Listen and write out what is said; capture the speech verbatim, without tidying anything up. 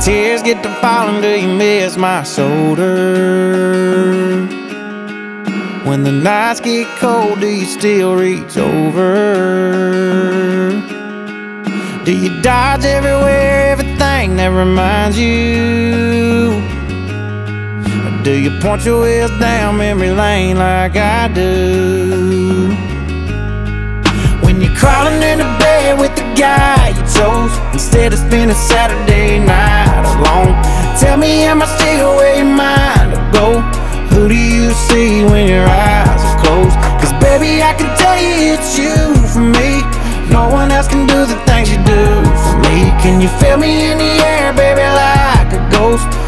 tears get to falling, do you miss my shoulder? When the nights get cold, do you still reach over? Do you dodge everywhere, everything that reminds you? Or do you point your wheels down memory lane like I do? When you're crawling into bed with the guy you chose instead of spending Saturday night alone, tell me, am I still where your mind will go? Who do you see when your eyes are closed? Cause baby, I can tell you it's you for me. No one else can do the things you do for me. Can you feel me in the air, baby, like a ghost?